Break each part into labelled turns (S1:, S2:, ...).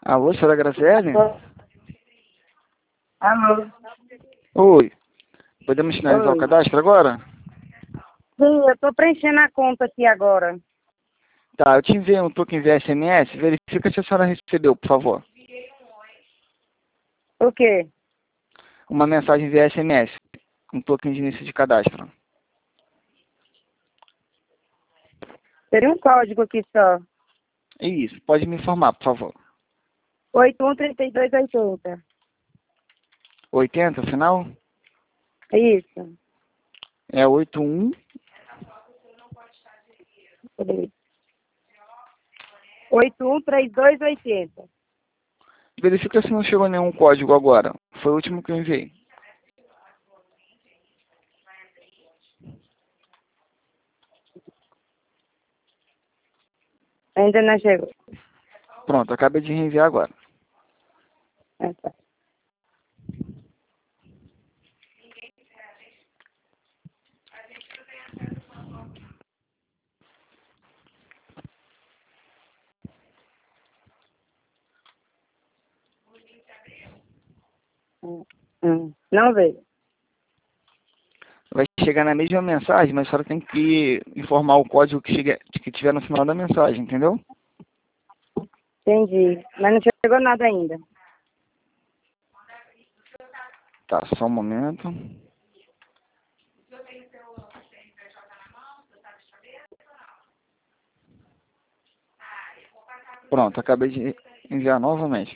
S1: Alô, senhora Graziele?
S2: Alô?
S1: Oi. Podemos finalizar o
S2: Oi.
S1: cadastro agora?
S2: Sim, eu tô preenchendo a conta aqui agora.
S1: Tá, eu te enviei um token via SMS. Verifica se a senhora recebeu, por favor.
S2: O quê?
S1: Uma mensagem via SMS. Um token de início de cadastro.
S2: Teria um código aqui só.
S1: Isso, pode me informar, por favor.
S2: 813280.
S1: 80, o final?
S2: Isso.
S1: É 81.
S2: Peraí. 813280.
S1: Verifica se não chegou nenhum código agora. Foi o último que eu enviei.
S2: Ainda não chegou.
S1: Pronto, acabei de reenviar agora.
S2: Ah, tá. Não veio.
S1: Vai chegar na mesma mensagem, mas a senhora tem que informar o código que tiver no final da mensagem, entendeu?
S2: Entendi. Mas não chegou nada ainda.
S1: Tá, só um momento. Pronto, acabei de enviar novamente.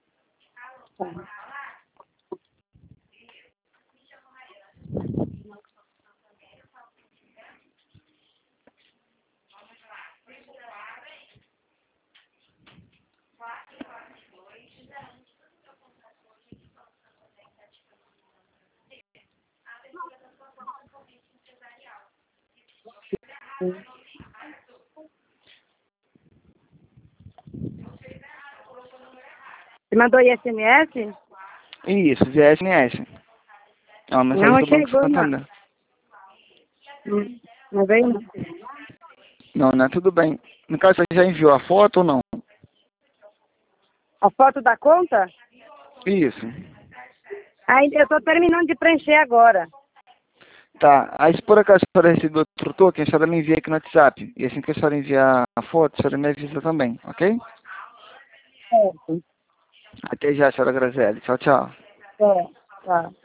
S2: Você mandou aí SMS?
S1: Isso, via SMS. É uma mensagem
S2: Não
S1: do Banco
S2: chegou, não.
S1: Santander.
S2: Não veio, não.
S1: Não, não é tudo bem. No caso, você já enviou a foto ou não?
S2: A foto da conta?
S1: Isso.
S2: Ainda eu tô terminando de preencher agora.
S1: Tá, aí se por acaso a senhora receber outro token, a senhora me envia aqui no WhatsApp. E assim que a senhora enviar a foto, a senhora me avisa também, ok?
S2: Certo.
S1: Até já, senhora Graziele. Tchau, tchau.
S2: É, tá.